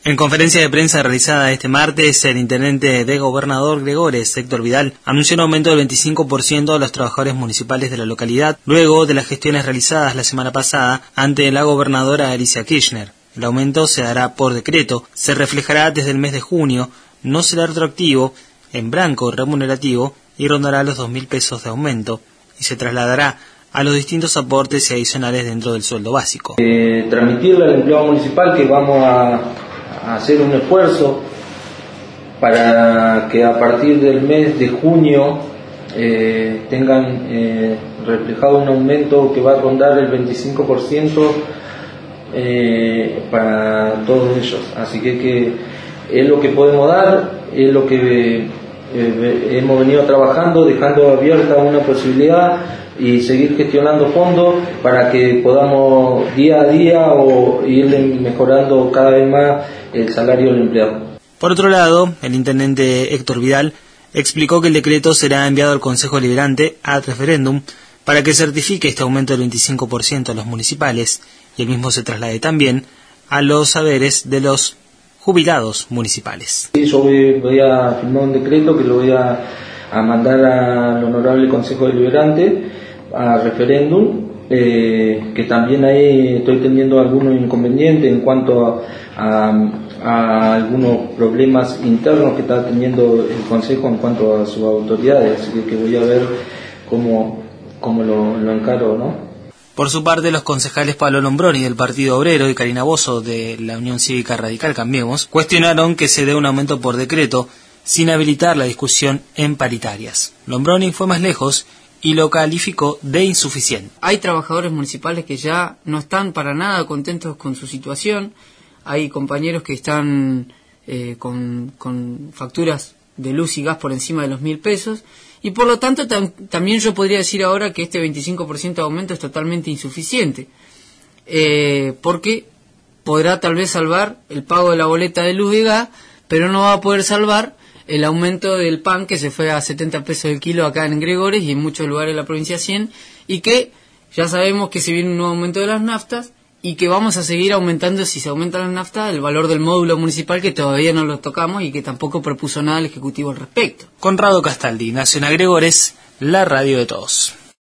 En conferencia de prensa realizada este martes, el intendente de Gobernador Gregores, Héctor Vidal, anunció un aumento del 25% de los trabajadores municipales de la localidad, luego de las gestiones realizadas la semana pasada ante la gobernadora Alicia Kirchner. El aumento se dará por decreto, se reflejará desde el mes de junio, no será retroactivo, en blanco remunerativo y rondará los 2.000 pesos de aumento y se trasladará a los distintos aportes y adicionales dentro del sueldo básico. Transmitirle al empleado municipal que vamos a hacer un esfuerzo para que a partir del mes de junio tengan reflejado un aumento que va a rondar el 25% para todos ellos. Así que es lo que podemos dar, es lo que hemos venido trabajando, dejando abierta una posibilidad y seguir gestionando fondos para que podamos día a día o ir mejorando cada vez más el salario del empleado. Por otro lado, el intendente Héctor Vidal explicó que el decreto será enviado al Consejo Deliberante ad referéndum para que certifique este aumento del 25% a los municipales y el mismo se traslade también a los saberes de los jubilados municipales. Sí, yo voy a firmar un decreto que lo voy a mandar al Honorable Consejo Deliberante a referéndum, que también ahí estoy teniendo algunos inconvenientes en cuanto a algunos problemas internos que está teniendo el Consejo en cuanto a sus autoridades, así que voy a ver cómo lo encaro, ¿no? Por su parte, los concejales Pablo Lombroni del Partido Obrero y Karina Bozo de la Unión Cívica Radical Cambiemos cuestionaron que se dé un aumento por decreto sin habilitar la discusión en paritarias. Lombroni fue más lejos y lo calificó de insuficiente. Hay trabajadores municipales que ya no están para nada contentos con su situación, hay compañeros que están con facturas de luz y gas por encima de los 1.000 pesos, y por lo tanto también yo podría decir ahora que este 25% de aumento es totalmente insuficiente, porque podrá tal vez salvar el pago de la boleta de luz y gas, pero no va a poder salvar el aumento del pan, que se fue a 70 pesos el kilo acá en Gregores y en muchos lugares de la provincia 100, y que ya sabemos que se viene un nuevo aumento de las naftas y que vamos a seguir aumentando, si se aumenta la nafta, el valor del módulo municipal, que todavía no lo tocamos y que tampoco propuso nada el Ejecutivo al respecto. Conrado Castaldi, Nacional Gregores, la radio de todos.